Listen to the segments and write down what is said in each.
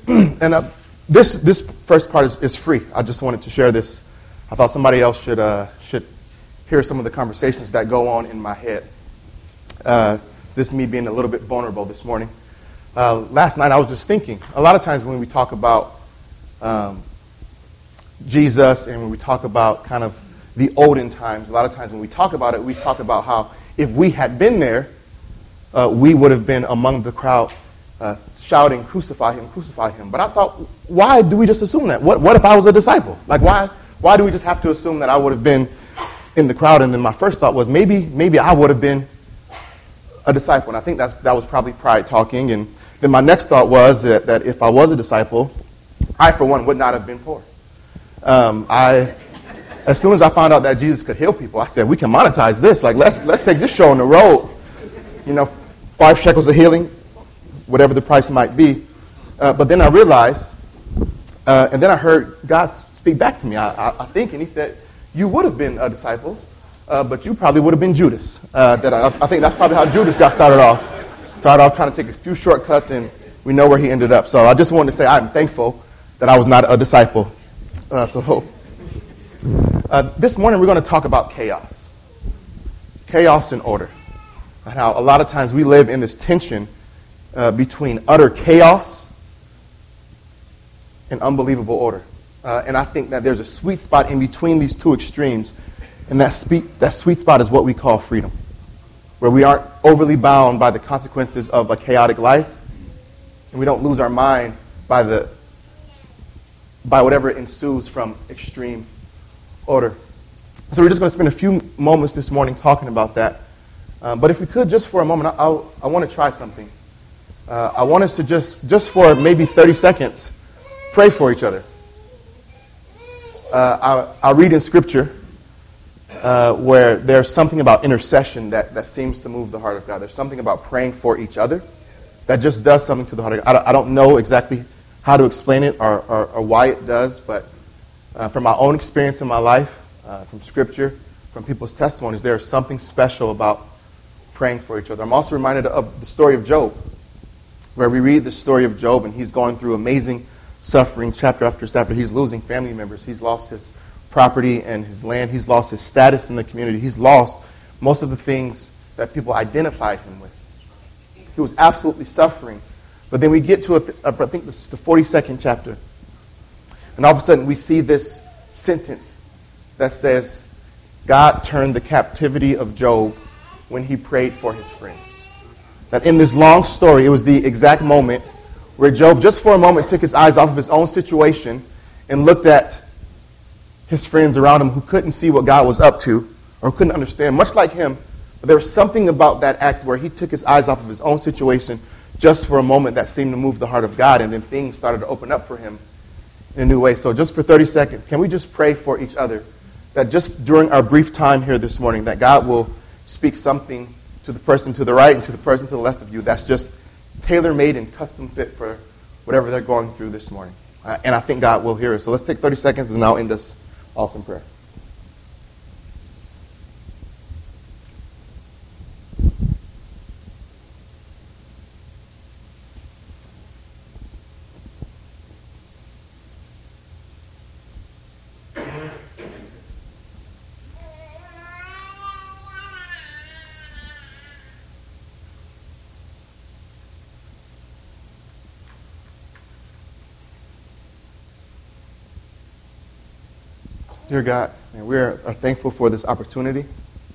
And this first part is free. I just wanted to share this. I thought somebody else should hear some of the conversations that go on in my head. This is me being a little bit vulnerable this morning. Last night I was just thinking, a lot of times when we talk about Jesus and when we talk about kind of the olden times, a lot of times when we talk about it, we talk about how if we had been there, we would have been among the crowd shouting, crucify him, crucify him. But I thought, why do we just assume that? What if I was a disciple? Like, why do we just have to assume that I would have been in the crowd? And then my first thought was, maybe I would have been a disciple. And I think that was probably pride talking. And then my next thought was that if I was a disciple, I, for one, would not have been poor. As soon as I found out that Jesus could heal people, I said, we can monetize this. Like, let's take this show on the road. 5 shekels of healing, whatever the price might be. But then I realized, and then I heard God speak back to me, I think, and he said, you would have been a disciple, but you probably would have been Judas. I think that's probably how Judas got started off. Started off trying to take a few shortcuts, and we know where he ended up. So I just wanted to say I'm thankful that I was not a disciple. This morning we're going to talk about chaos. Chaos and order. And how a lot of times we live in this tension between utter chaos and unbelievable order. And I think that there's a sweet spot in between these two extremes. And that sweet spot is what we call freedom. Where we aren't overly bound by the consequences of a chaotic life. And we don't lose our mind by whatever ensues from extreme order. So we're just going to spend a few moments this morning talking about that. But if we could, just for a moment, I want to try something. I want us to just for maybe 30 seconds, pray for each other. I'll read in Scripture where there's something about intercession that seems to move the heart of God. There's something about praying for each other that just does something to the heart of God. I don't know exactly how to explain it or why it does, but from my own experience in my life, from Scripture, from people's testimonies, there's something special about praying for each other. I'm also reminded of the story of Job, where we read the story of Job, and he's going through amazing suffering chapter after chapter. He's losing family members. He's lost his property and his land. He's lost his status in the community. He's lost most of the things that people identified him with. He was absolutely suffering. But then we get to, I think this is the 42nd chapter, and all of a sudden we see this sentence that says, God turned the captivity of Job when he prayed for his friends. That in this long story, it was the exact moment where Job, just for a moment, took his eyes off of his own situation and looked at his friends around him who couldn't see what God was up to or couldn't understand, much like him. But there was something about that act where he took his eyes off of his own situation just for a moment that seemed to move the heart of God, and then things started to open up for him in a new way. So just for 30 seconds, can we just pray for each other that just during our brief time here this morning, that God will speak something to the person to the right and to the person to the left of you that's just tailor-made and custom fit for whatever they're going through this morning. And I think God will hear us. So let's take 30 seconds and I'll end us off in prayer. Dear God, we are thankful for this opportunity,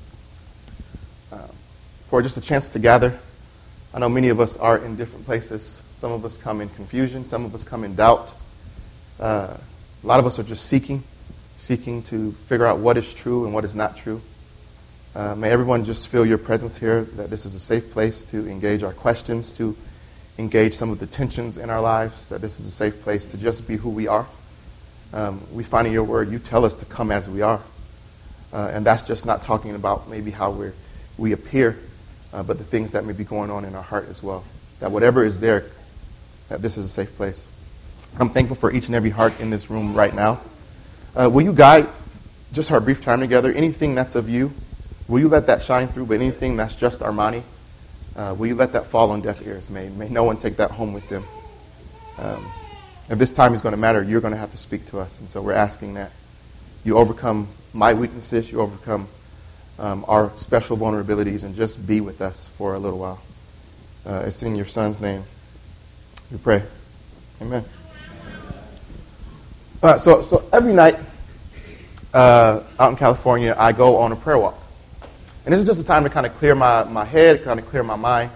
for just a chance to gather. I know many of us are in different places. Some of us come in confusion. Some of us come in doubt. A lot of us are just seeking to figure out what is true and what is not true. May everyone just feel your presence here, that this is a safe place to engage our questions, to engage some of the tensions in our lives, that this is a safe place to just be who we are. We find in your word, you tell us to come as we are. And that's just not talking about maybe how we appear, but the things that may be going on in our heart as well. That whatever is there, that this is a safe place. I'm thankful for each and every heart in this room right now. Will you guide just our brief time together? Anything that's of you, will you let that shine through? But anything that's just Armani, will you let that fall on deaf ears? May no one take that home with them. if this time is going to matter, you're going to have to speak to us. And so we're asking that you overcome my weaknesses, you overcome our special vulnerabilities, and just be with us for a little while. It's in your Son's name we pray. Amen. So every night out in California, I go on a prayer walk. And this is just a time to kind of clear my head, kind of clear my mind.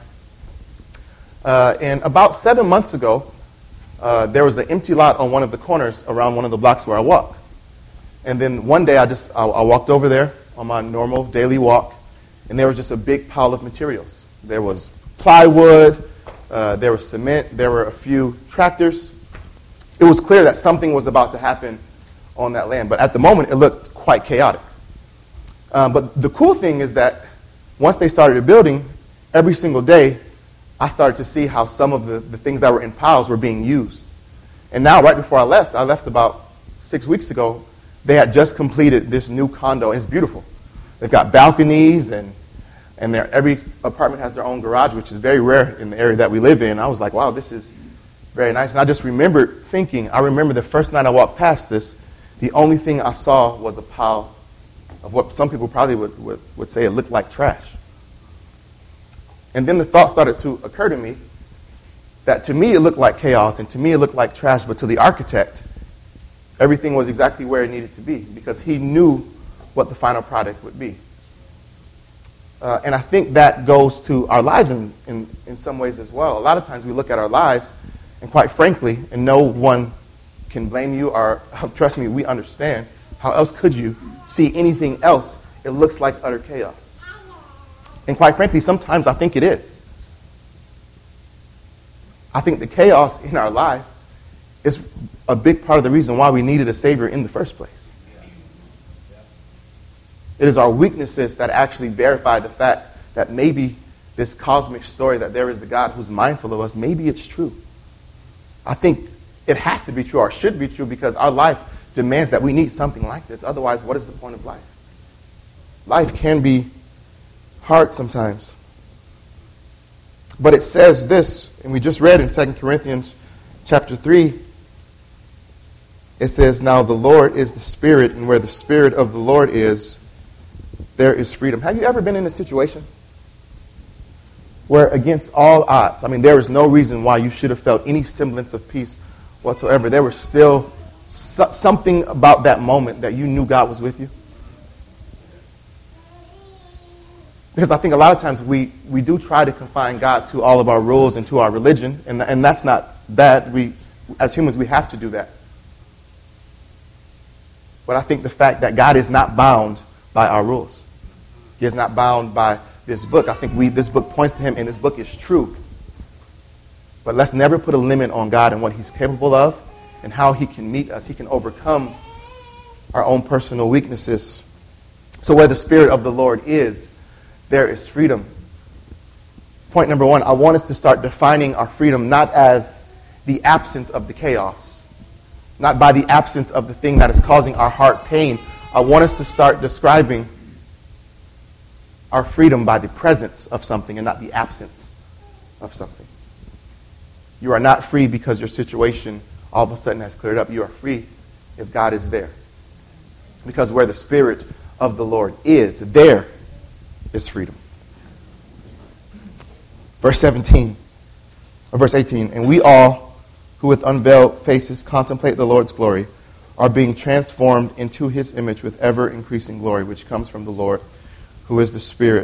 And about 7 months ago, there was an empty lot on one of the corners around one of the blocks where I walk. And then one day I walked over there on my normal daily walk, and there was just a big pile of materials. There was plywood, there was cement, there were a few tractors. It was clear that something was about to happen on that land, but at the moment it looked quite chaotic. But the cool thing is that once they started building, every single day I started to see how some of the things that were in piles were being used. And now, right before I left about 6 weeks ago, they had just completed this new condo, and it's beautiful. They've got balconies, and every apartment has their own garage, which is very rare in the area that we live in. I was like, wow, this is very nice. And I just remember the first night I walked past this, the only thing I saw was a pile of what some people probably would say it looked like trash. And then the thought started to occur to me that to me it looked like chaos, and to me it looked like trash, but to the architect, everything was exactly where it needed to be because he knew what the final product would be. And I think that goes to our lives in some ways as well. A lot of times we look at our lives, and quite frankly, and no one can blame you, or trust me, we understand. How else could you see anything else? It looks like utter chaos. And quite frankly, sometimes I think it is. I think the chaos in our life is a big part of the reason why we needed a Savior in the first place. It is our weaknesses that actually verify the fact that maybe this cosmic story that there is a God who's mindful of us, maybe it's true. I think it has to be true, or should be true, because our life demands that we need something like this. Otherwise, what is the point of life? Life can be hard sometimes. But it says this, and we just read in 2 Corinthians chapter 3, it says, now the Lord is the Spirit, and where the Spirit of the Lord is, there is freedom. Have you ever been in a situation where against all odds, there is no reason why you should have felt any semblance of peace whatsoever, there was still something about that moment that you knew God was with you? Because I think a lot of times we do try to confine God to all of our rules and to our religion, and that's not bad. As humans, we have to do that. But I think the fact that God is not bound by our rules. He is not bound by this book. I think this book points to him, and this book is true. But let's never put a limit on God and what he's capable of and how he can meet us. He can overcome our own personal weaknesses. So where the Spirit of the Lord is, there is freedom. Point number one, I want us to start defining our freedom not as the absence of the chaos, not by the absence of the thing that is causing our heart pain. I want us to start describing our freedom by the presence of something and not the absence of something. You are not free because your situation all of a sudden has cleared up. You are free if God is there. Because where the Spirit of the Lord is, there is freedom. Verse 18, and we all who with unveiled faces contemplate the Lord's glory are being transformed into his image with ever-increasing glory, which comes from the Lord, who is the Spirit.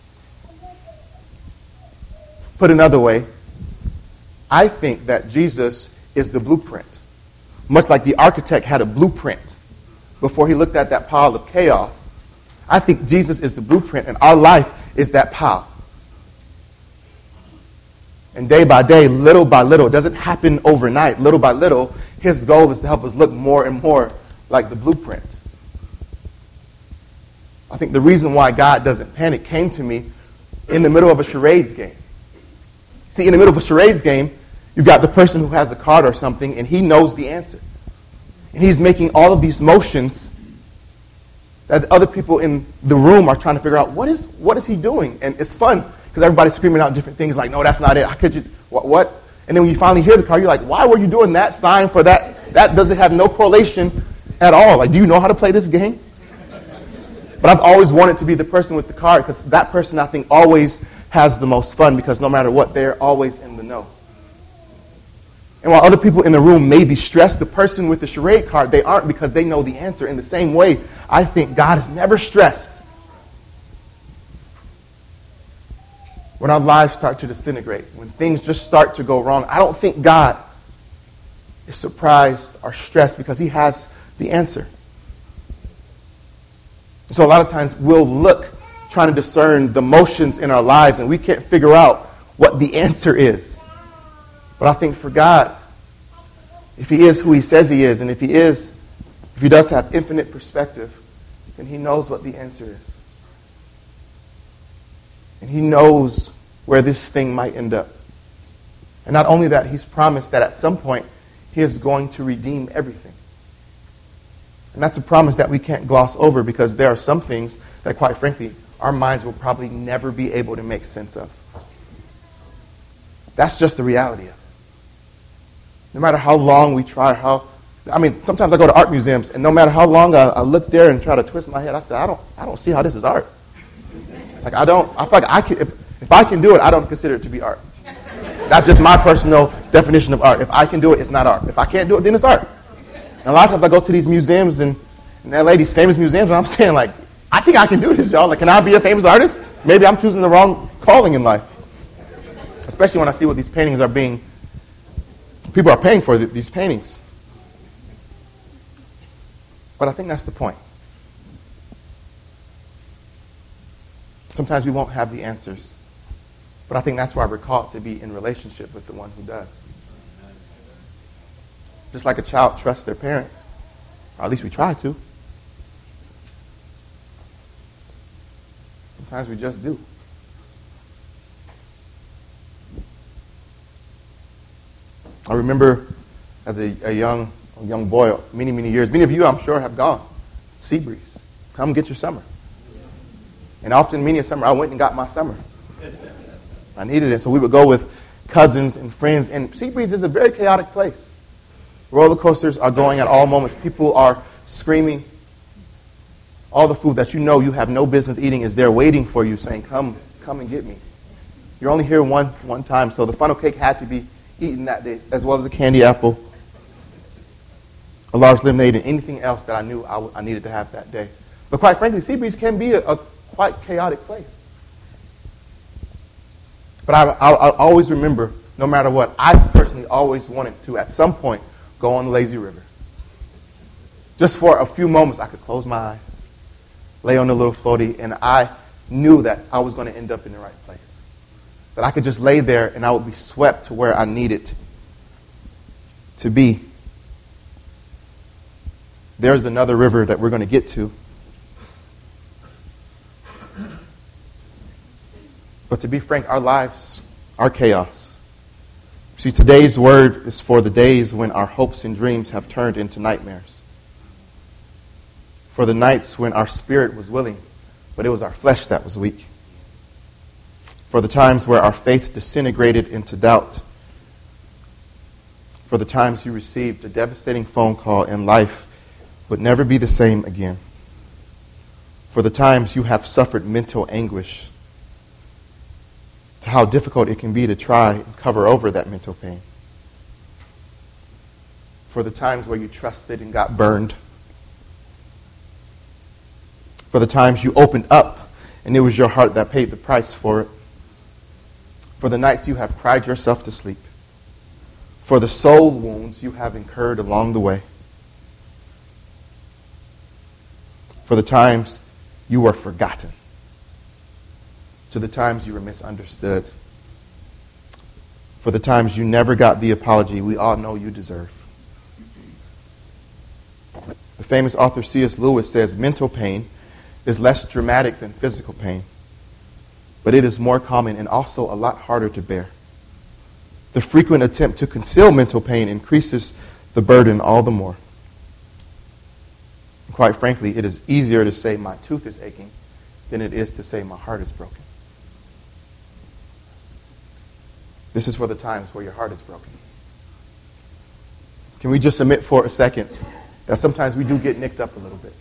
Put another way, I think that Jesus is the blueprint. Much like the architect had a blueprint before he looked at that pile of chaos, I think Jesus is the blueprint, and our life is that pile. And day by day, little by little, it doesn't happen overnight. Little by little, his goal is to help us look more and more like the blueprint. I think the reason why God doesn't panic came to me in the middle of a charades game. See, in the middle of a charades game, you've got the person who has a card or something, and he knows the answer. And he's making all of these motions that other people in the room are trying to figure out, what is he doing? And it's fun, because everybody's screaming out different things like, no, that's not it. How could you, what? And then when you finally hear the card, you're like, why were you doing that sign for that? That doesn't have no correlation at all. Like, do you know how to play this game? But I've always wanted to be the person with the card because that person, I think, always has the most fun because no matter what, they're always in the know. And while other people in the room may be stressed, the person with the charade card, they aren't because they know the answer. In the same way, I think God is never stressed when our lives start to disintegrate, when things just start to go wrong. I don't think God is surprised or stressed because he has the answer. So a lot of times we'll look trying to discern the motions in our lives and we can't figure out what the answer is. But I think for God, if he is who he says he is, and if he does have infinite perspective, then he knows what the answer is. And he knows where this thing might end up. And not only that, he's promised that at some point he is going to redeem everything. And that's a promise that we can't gloss over because there are some things that, quite frankly, our minds will probably never be able to make sense of. That's just the reality of it. No matter how long we try, sometimes I go to art museums, and no matter how long I look there and try to twist my head, I say, I don't see how this is art. Like, I feel like if I can do it, I don't consider it to be art. That's just my personal definition of art. If I can do it, it's not art. If I can't do it, then it's art. And a lot of times I go to these museums in LA, these famous museums, and I'm saying, like, I think I can do this, y'all. Like, can I be a famous artist? Maybe I'm choosing the wrong calling in life. Especially when I see what these paintings are being, people are paying for these paintings. But I think that's the point. Sometimes we won't have the answers. But I think that's why we're called to be in relationship with the one who does. Just like a child trusts their parents. Or at least we try to. Sometimes we just do. I remember as a young boy, many years, many of you I'm sure have gone. Seabreeze. Come get your summer. And often, many a summer, I went and got my summer. I needed it. So we would go with cousins and friends. And Seabreeze is a very chaotic place. Roller coasters are going at all moments. People are screaming. All the food that you know you have no business eating is there waiting for you, saying, come and get me. You're only here one time. So the funnel cake had to be eaten that day, as well as a candy apple, a large lemonade, and anything else that I knew I needed to have that day. But quite frankly, Seabreeze can be a quite chaotic place. But I always remember, no matter what, I personally always wanted to, at some point, go on the lazy river. Just for a few moments, I could close my eyes, lay on the little floaty, and I knew that I was going to end up in the right place. That I could just lay there and I would be swept to where I needed to be. There's another river that we're going to get to. But to be frank, our lives are chaos. See, today's word is for the days when our hopes and dreams have turned into nightmares. For the nights when our spirit was willing, but it was our flesh that was weak. For the times where our faith disintegrated into doubt. For the times you received a devastating phone call and life would never be the same again. For the times you have suffered mental anguish. To how difficult it can be to try and cover over that mental pain. For the times where you trusted and got burned. For the times you opened up and it was your heart that paid the price for it. For the nights you have cried yourself to sleep. For the soul wounds you have incurred along the way. For the times you were forgotten. To the times you were misunderstood. For the times you never got the apology we all know you deserve. The famous author C.S. Lewis says mental pain is less dramatic than physical pain. But it is more common and also a lot harder to bear. The frequent attempt to conceal mental pain increases the burden all the more. Quite frankly, it is easier to say my tooth is aching than it is to say my heart is broken. This is for the times where your heart is broken. Can we just admit for a second that sometimes we do get nicked up a little bit?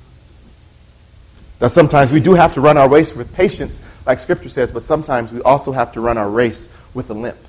That sometimes we do have to run our race with patience, like Scripture says, but sometimes we also have to run our race with a limp.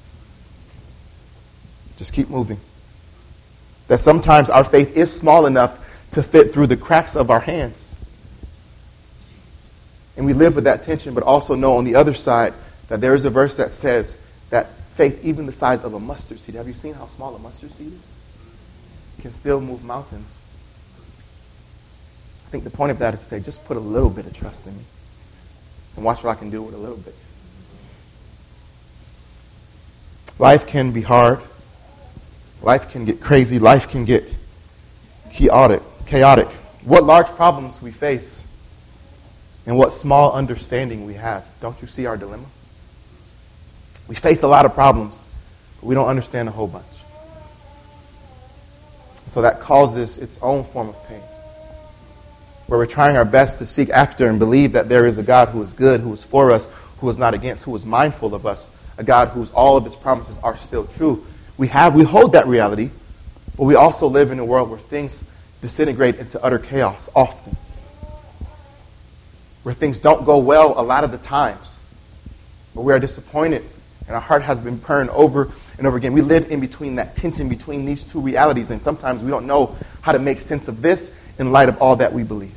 Just keep moving. That sometimes our faith is small enough to fit through the cracks of our hands. And we live with that tension, but also know on the other side that there is a verse that says that faith, even the size of a mustard seed. Have you seen how small a mustard seed is? Can still move mountains. I think the point of that is to say, just put a little bit of trust in me and watch what I can do with a little bit. Life can be hard. Life can get crazy. Life can get chaotic. What large problems we face and what small understanding we have. Don't you see our dilemma? We face a lot of problems, but we don't understand a whole bunch. So that causes its own form of pain, where we're trying our best to seek after and believe that there is a God who is good, who is for us, who is not against, who is mindful of us, a God whose all of his promises are still true. We hold that reality, but we also live in a world where things disintegrate into utter chaos often, where things don't go well a lot of the times, where we are disappointed and our heart has been burned over and over again. We live in between that tension between these two realities, and sometimes we don't know how to make sense of this in light of all that we believe.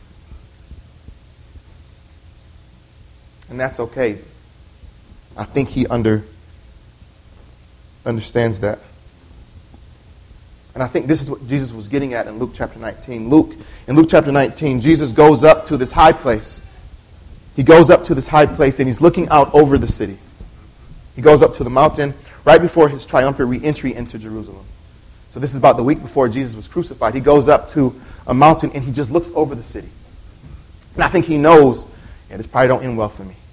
And that's okay. I think he understands that. And I think this is what Jesus was getting at in Luke chapter 19. In Luke chapter 19, Jesus goes up to this high place. He goes up to this high place and he's looking out over the city. He goes up to the mountain right before his triumphant re-entry into Jerusalem. So this is about the week before Jesus was crucified. He goes up to a mountain and he just looks over the city. And I think he knows, this probably don't end well for me.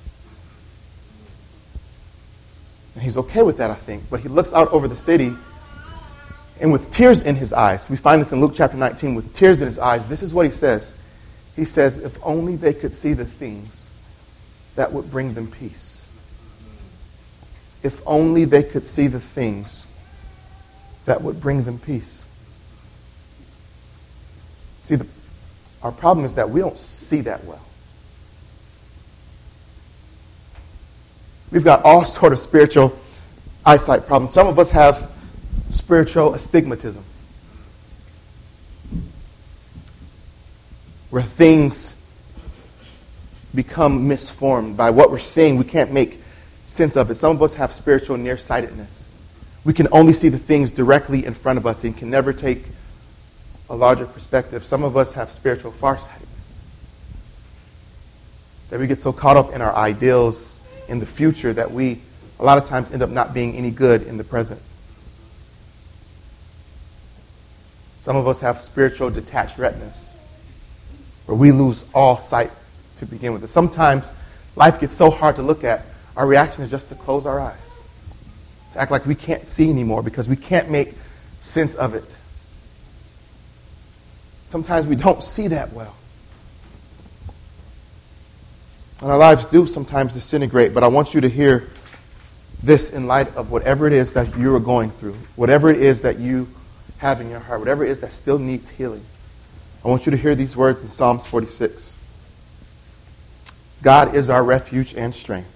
And he's okay with that, I think. But he looks out over the city, and with tears in his eyes, we find this in Luke chapter 19, with tears in his eyes, this is what he says. He says, if only they could see the things that would bring them peace. If only they could see the things that would bring them peace. See, our problem is that we don't see that well. We've got all sort of spiritual eyesight problems. Some of us have spiritual astigmatism, where things become misformed by what we're seeing. We can't make sense of it. Some of us have spiritual nearsightedness. We can only see the things directly in front of us and can never take a larger perspective. Some of us have spiritual farsightedness, that we get so caught up in our ideals in the future that we a lot of times end up not being any good in the present. Some of us have spiritual detached retinas, where we lose all sight to begin with. Sometimes life gets so hard to look at, our reaction is just to close our eyes, to act like we can't see anymore because we can't make sense of it. Sometimes we don't see that well. And our lives do sometimes disintegrate, but I want you to hear this in light of whatever it is that you are going through, whatever it is that you have in your heart, whatever it is that still needs healing. I want you to hear these words in Psalms 46. God is our refuge and strength,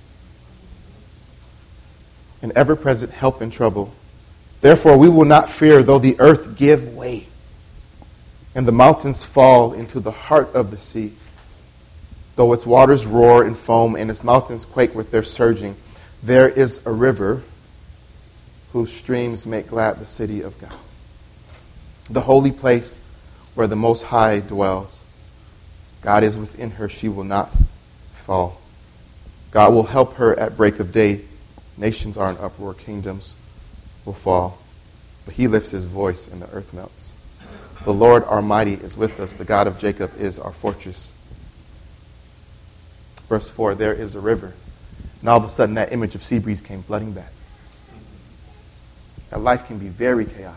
an ever-present help in trouble. Therefore we will not fear though the earth give way and the mountains fall into the heart of the sea, though its waters roar and foam and its mountains quake with their surging. There is a river whose streams make glad the city of God, the holy place where the Most High dwells. God is within her, she will not fall. God will help her at break of day. Nations are in uproar, kingdoms will fall. But he lifts his voice and the earth melts. The Lord Almighty is with us. The God of Jacob is our fortress. Verse 4, there is a river. And all of a sudden that image of sea breeze came flooding back. That life can be very chaotic.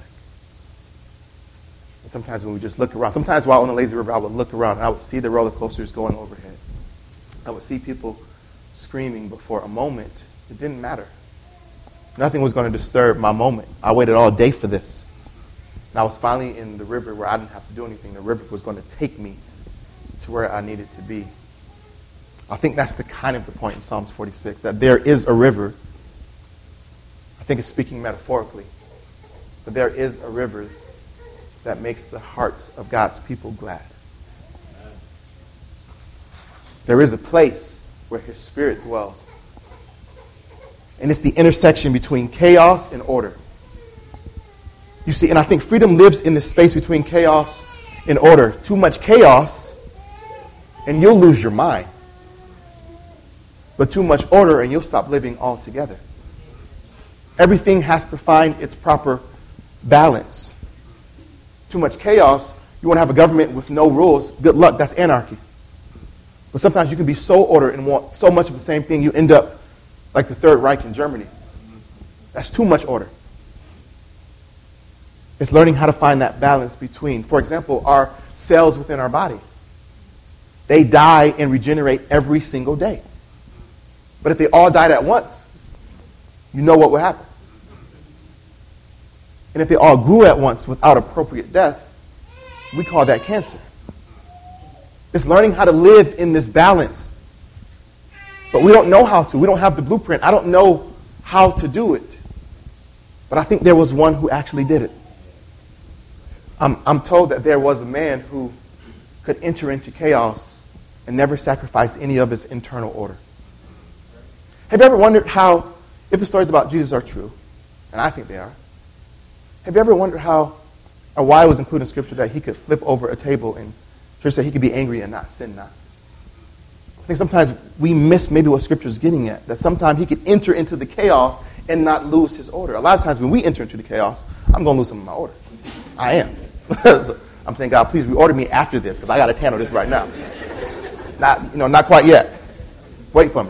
And sometimes when we just look around, sometimes while on the lazy river, I would look around and I would see the roller coasters going overhead. I would see people screaming, but for a moment, it didn't matter. Nothing was going to disturb my moment. I waited all day for this. And I was finally in the river where I didn't have to do anything. The river was going to take me to where I needed to be. I think that's the point in Psalms 46, that there is a river. I think it's speaking metaphorically. But there is a river that makes the hearts of God's people glad. There is a place where His Spirit dwells. And it's the intersection between chaos and order. You see, and I think freedom lives in the space between chaos and order. Too much chaos, and you'll lose your mind. But too much order, and you'll stop living altogether. Everything has to find its proper balance. Too much chaos, you want to have a government with no rules. Good luck, that's anarchy. But sometimes you can be so ordered and want so much of the same thing, you end up like the Third Reich in Germany. That's too much order. It's learning how to find that balance between, for example, our cells within our body. They die and regenerate every single day. But if they all died at once, you know what would happen. And if they all grew at once without appropriate death, we call that cancer. It's learning how to live in this balance. But we don't know how to. We don't have the blueprint. I don't know how to do it. But I think there was one who actually did it. I'm told that there was a man who could enter into chaos and never sacrifice any of his internal order. Have you ever wondered how, if the stories about Jesus are true, and I think they are, have you ever wondered how, or why it was included in Scripture that he could flip over a table and Scripture said he could be angry and not sin not? I think sometimes we miss maybe what Scripture is getting at, that sometimes he could enter into the chaos and not lose his order. A lot of times when we enter into the chaos, I'm going to lose some of my order. I am. So I'm saying, God, please reorder me after this because I got to handle this right now. Not quite yet. Wait for me.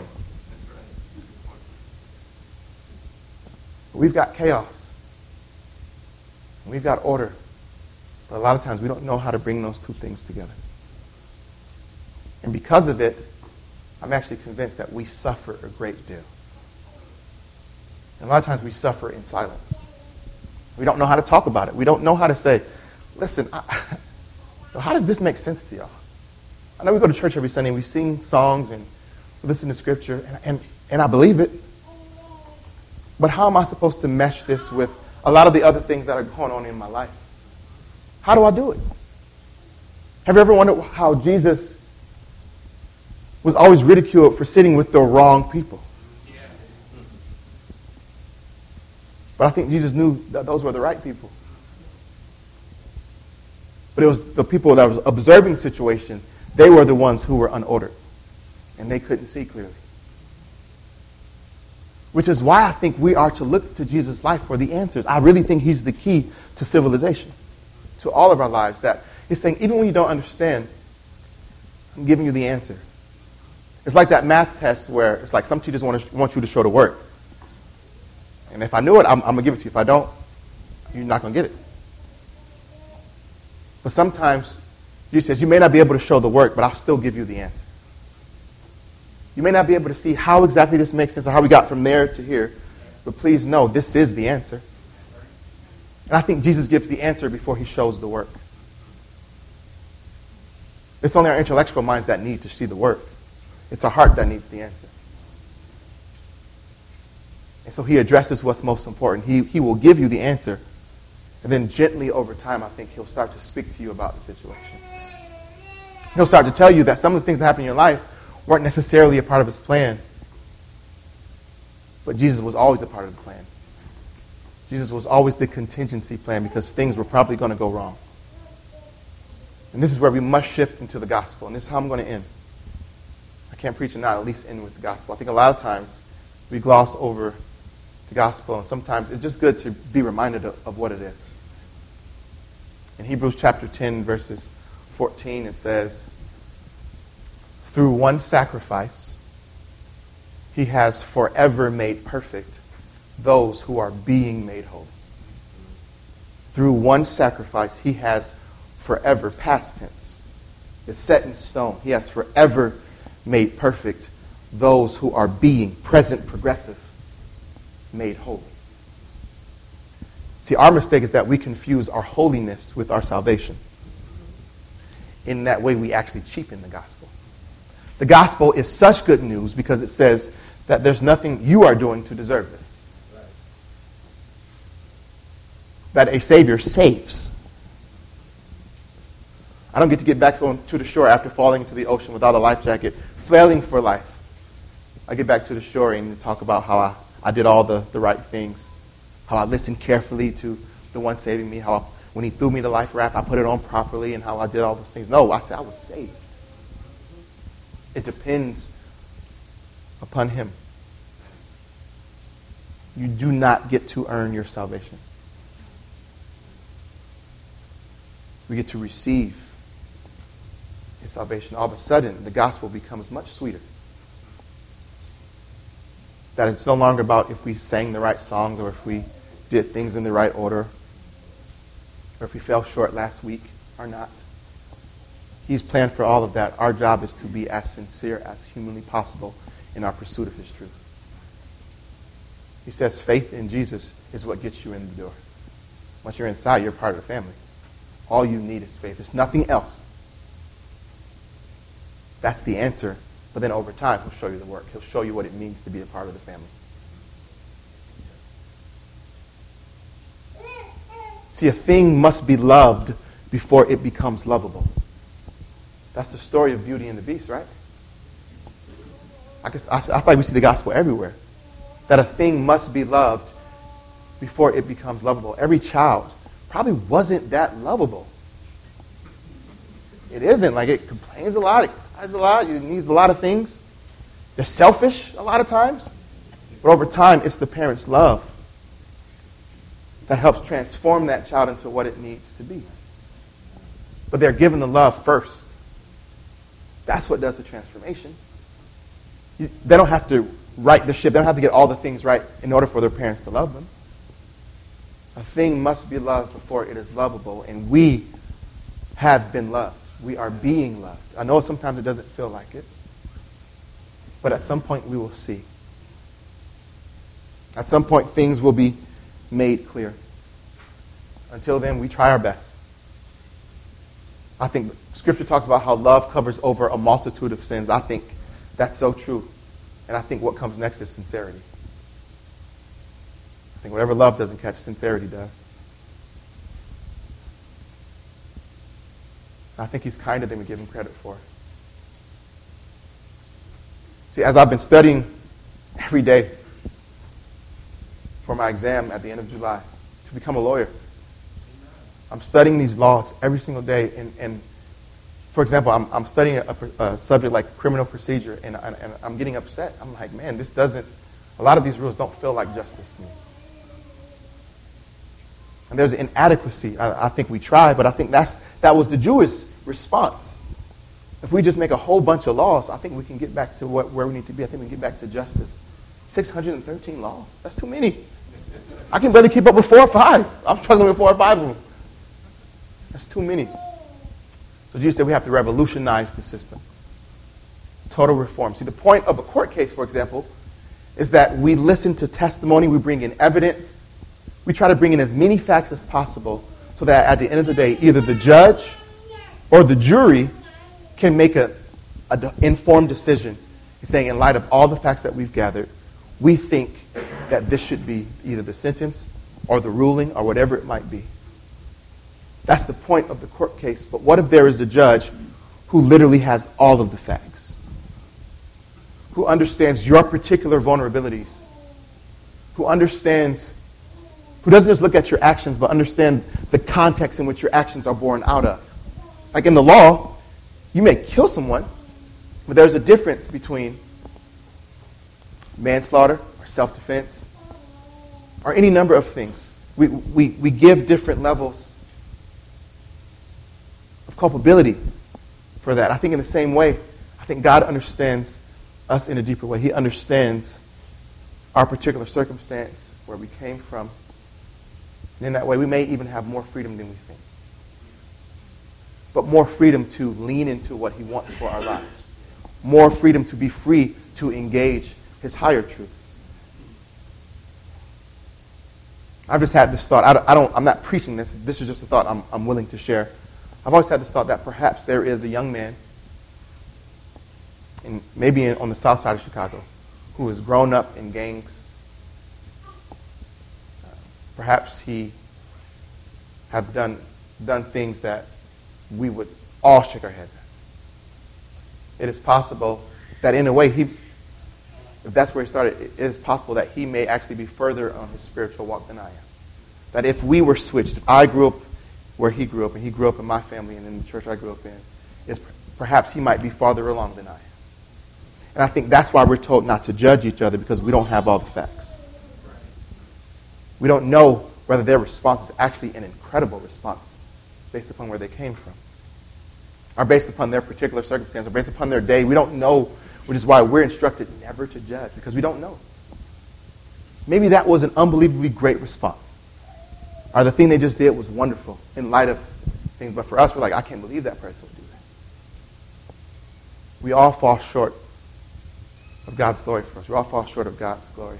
But we've got chaos. And we've got order. But a lot of times we don't know how to bring those two things together. And because of it, I'm actually convinced that we suffer a great deal. And a lot of times we suffer in silence. We don't know how to talk about it. We don't know how to say, listen, how does this make sense to y'all? I know we go to church every Sunday and we sing songs and we listen to Scripture, and I believe it. But how am I supposed to mesh this with a lot of the other things that are going on in my life? How do I do it? Have you ever wondered how Jesus was always ridiculed for sitting with the wrong people? But I think Jesus knew that those were the right people. But it was the people that was observing the situation, they were the ones who were unordered. And they couldn't see clearly. Which is why I think we are to look to Jesus' life for the answers. I really think he's the key to civilization, to all of our lives. That he's saying, even when you don't understand, I'm giving you the answer. It's like that math test where it's like some teachers want you to show the work. And if I knew it, I'm going to give it to you. If I don't, you're not going to get it. But sometimes, Jesus says, you may not be able to show the work, but I'll still give you the answer. You may not be able to see how exactly this makes sense or how we got from there to here, but please know this is the answer. And I think Jesus gives the answer before he shows the work. It's only our intellectual minds that need to see the work. It's our heart that needs the answer. And so he addresses what's most important. He will give you the answer. And then gently over time, I think he'll start to speak to you about the situation. He'll start to tell you that some of the things that happen in your life weren't necessarily a part of his plan. But Jesus was always a part of the plan. Jesus was always the contingency plan because things were probably going to go wrong. And this is where we must shift into the gospel. And this is how I'm going to end. I can't preach and not at least end with the gospel. I think a lot of times we gloss over the gospel, and sometimes it's just good to be reminded of what it is. In Hebrews chapter 10, verses 14, it says, through one sacrifice, he has forever made perfect those who are being made whole. Through one sacrifice, he has forever, past tense. It's set in stone. He has forever made perfect those who are being, present, progressive, made holy. See, our mistake is that we confuse our holiness with our salvation. In that way, we actually cheapen the gospel. The gospel is such good news because it says that there's nothing you are doing to deserve this. Right. That a Savior saves. I don't get to get back to the shore after falling into the ocean without a life jacket, flailing for life. I get back to the shore and talk about how I did all the right things, how I listened carefully to the one saving me, how when he threw me the life raft, I put it on properly, and how I did all those things. No, I said I was saved. It depends upon him. You do not get to earn your salvation. We get to receive his salvation. All of a sudden, the gospel becomes much sweeter. That it's no longer about if we sang the right songs or if we did things in the right order or if we fell short last week or not. He's planned for all of that. Our job is to be as sincere as humanly possible in our pursuit of his truth. He says faith in Jesus is what gets you in the door. Once you're inside, you're part of the family. All you need is faith. It's nothing else. That's the answer. But then over time, he'll show you the work. He'll show you what it means to be a part of the family. See, a thing must be loved before it becomes lovable. That's the story of Beauty and the Beast, right? I feel like we see the gospel everywhere. That a thing must be loved before it becomes lovable. Every child probably wasn't that lovable. It isn't. Like, it complains a lot, it cries a lot, it needs a lot of things. They're selfish a lot of times. But over time, it's the parent's love that helps transform that child into what it needs to be. But they're given the love first. That's what does the transformation. They don't have to right the ship. They don't have to get all the things right in order for their parents to love them. A thing must be loved before it is lovable. And we have been loved. We are being loved. I know sometimes it doesn't feel like it. But at some point we will see. At some point things will be made clear. Until then, we try our best. I think Scripture talks about how love covers over a multitude of sins. I think that's so true. And I think what comes next is sincerity. I think whatever love doesn't catch, sincerity does. I think he's kinder than we give him credit for. See, as I've been studying every day for my exam at the end of July to become a lawyer, I'm studying these laws every single day. And for example, I'm studying a subject like criminal procedure, and I'm getting upset. I'm like, man, a lot of these rules don't feel like justice to me. And there's an inadequacy. I think we try, but I think that was the Jewish response. If we just make a whole bunch of laws, I think we can get back to where we need to be. I think we can get back to justice. 613 laws. That's too many. I can barely keep up with 4 or 5. I'm struggling with 4 or 5 of them. That's too many. So Jesus said we have to revolutionize the system. Total reform. See, the point of a court case, for example, is that we listen to testimony, we bring in evidence, we try to bring in as many facts as possible so that at the end of the day, either the judge or the jury can make an informed decision in saying, in light of all the facts that we've gathered, we think that this should be either the sentence or the ruling or whatever it might be. That's the point of the court case. But what if there is a judge who literally has all of the facts, who understands your particular vulnerabilities, who doesn't just look at your actions, but understand the context in which your actions are born out of. Like in the law, you may kill someone, but there's a difference between manslaughter or self-defense or any number of things. We give different levels of culpability for that. I think in the same way, I think God understands us in a deeper way. He understands our particular circumstance, where we came from. And in that way, we may even have more freedom than we think. But more freedom to lean into what he wants for our lives. More freedom to be free to engage his higher truths. I've just had this thought. I'm not preaching this. This is just a thought I'm willing to share. I've always had this thought that perhaps there is a young man, on the south side of Chicago, who has grown up in gangs. Perhaps he have done things that we would all shake our heads at. It is possible that in a way, if that's where he started, it is possible that he may actually be further on his spiritual walk than I am. That if we were switched, if I grew up where he grew up, and he grew up in my family and in the church I grew up in, perhaps he might be farther along than I am. And I think that's why we're told not to judge each other, because we don't have all the facts. We don't know whether their response is actually an incredible response based upon where they came from, or based upon their particular circumstance, or based upon their day. We don't know, which is why we're instructed never to judge, because we don't know. Maybe that was an unbelievably great response, or the thing they just did was wonderful in light of things. But for us, we're like, I can't believe that person would do that. We all fall short of God's glory for us. We all fall short of God's glory.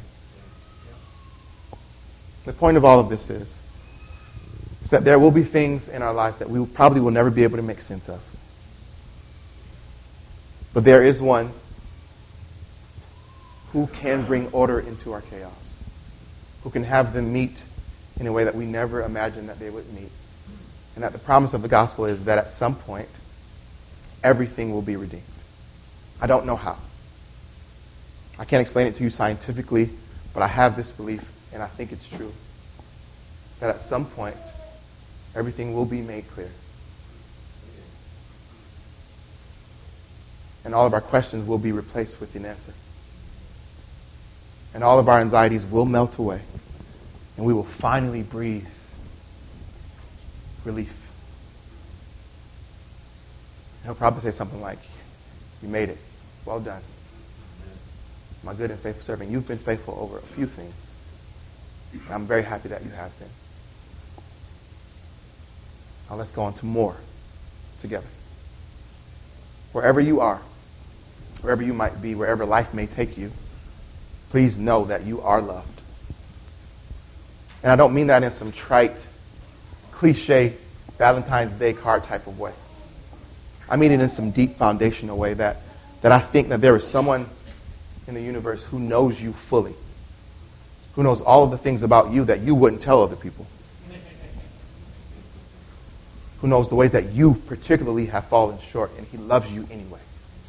The point of all of this is that there will be things in our lives that we probably will never be able to make sense of. But there is one who can bring order into our chaos, who can have them meet in a way that we never imagined that they would meet. And that the promise of the gospel is that at some point, everything will be redeemed. I don't know how. I can't explain it to you scientifically, but I have this belief, and I think it's true, that at some point, everything will be made clear. And all of our questions will be replaced with an answer. And all of our anxieties will melt away. And we will finally breathe relief. And he'll probably say something like, you made it. Well done. My good and faithful servant. You've been faithful over a few things. And I'm very happy that you have been. Now let's go on to more together. Wherever you are, wherever you might be, wherever life may take you, please know that you are loved. And I don't mean that in some trite, cliche, Valentine's Day card type of way. I mean it in some deep foundational way that I think that there is someone in the universe who knows you fully, who knows all of the things about you that you wouldn't tell other people, who knows the ways that you particularly have fallen short, and he loves you anyway.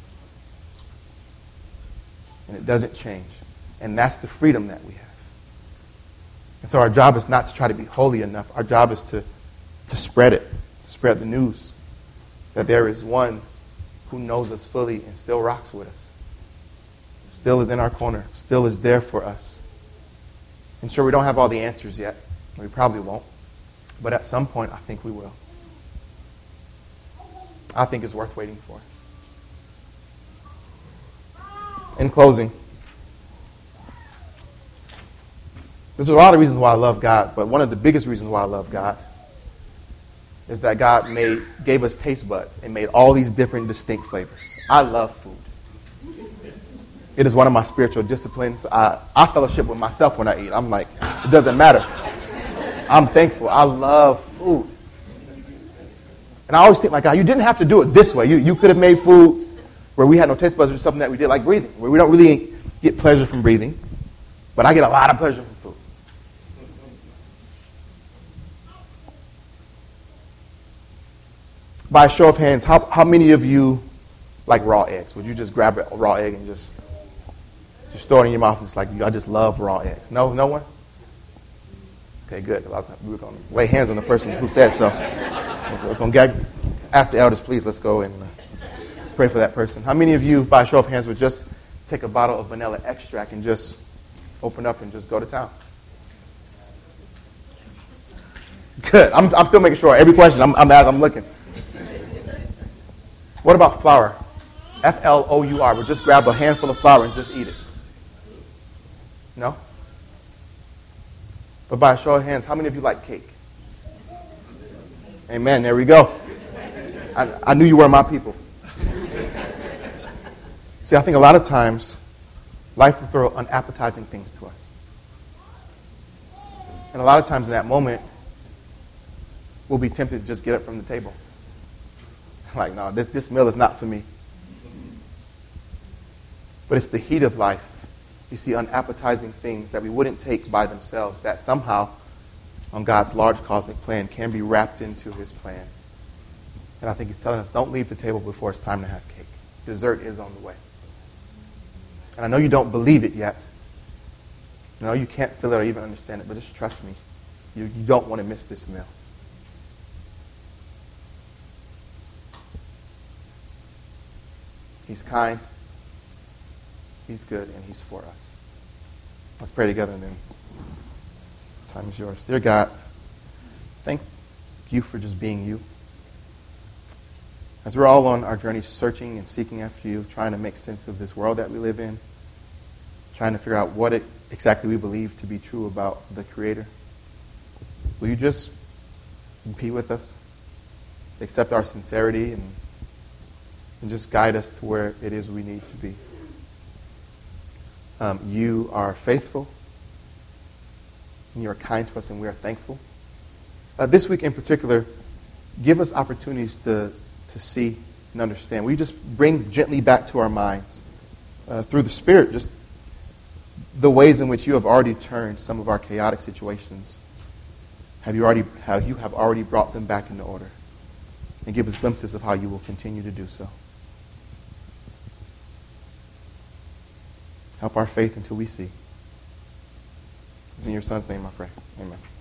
And it doesn't change. And that's the freedom that we have. And so our job is not to try to be holy enough. Our job is to spread it, to spread the news that there is one who knows us fully and still rocks with us, still is in our corner, still is there for us. And sure, we don't have all the answers yet. We probably won't. But at some point, I think we will. I think it's worth waiting for. In closing, there's a lot of reasons why I love God, but one of the biggest reasons why I love God is that God gave us taste buds and made all these different distinct flavors. I love food. It is one of my spiritual disciplines. I fellowship with myself when I eat. I'm like, it doesn't matter. I'm thankful. I love food. And I always think, like, God, you didn't have to do it this way. You could have made food where we had no taste buds or something that we did, like breathing, where we don't really get pleasure from breathing, but I get a lot of pleasure from food. By a show of hands, how many of you like raw eggs? Would you just grab a raw egg and just throw it in your mouth and it's like, I just love raw eggs? No one? Okay, good. We were going to lay hands on the person who said so. I was going to ask the elders, please, let's go and pray for that person. How many of you, by a show of hands, would just take a bottle of vanilla extract and just open up and just go to town? Good. I'm still making sure. Every question, I'm looking. What about flour? Flour. We'll just grab a handful of flour and just eat it. No? But by a show of hands, how many of you like cake? Amen. There we go. I knew you were my people. See, I think a lot of times life will throw unappetizing things to us. And a lot of times in that moment, we'll be tempted to just get up from the table. Like, no, this meal is not for me. But it's the heat of life. You see unappetizing things that we wouldn't take by themselves that somehow, on God's large cosmic plan, can be wrapped into his plan. And I think he's telling us, don't leave the table before it's time to have cake. Dessert is on the way. And I know you don't believe it yet. I know you can't feel it or even understand it, but just trust me. You don't want to miss this meal. He's kind, he's good, and he's for us. Let's pray together and then time is yours. Dear God, thank you for just being you. As we're all on our journey searching and seeking after you, trying to make sense of this world that we live in, trying to figure out what exactly we believe to be true about the Creator, will you just be with us, accept our sincerity, and just guide us to where it is we need to be. You are faithful, and you are kind to us, and we are thankful. This week in particular, give us opportunities to see and understand. Will you just bring gently back to our minds, through the Spirit, just the ways in which you have already turned some of our chaotic situations. How you have already brought them back into order. And give us glimpses of how you will continue to do so. Help our faith until we see. It's in your Son's name I pray. Amen.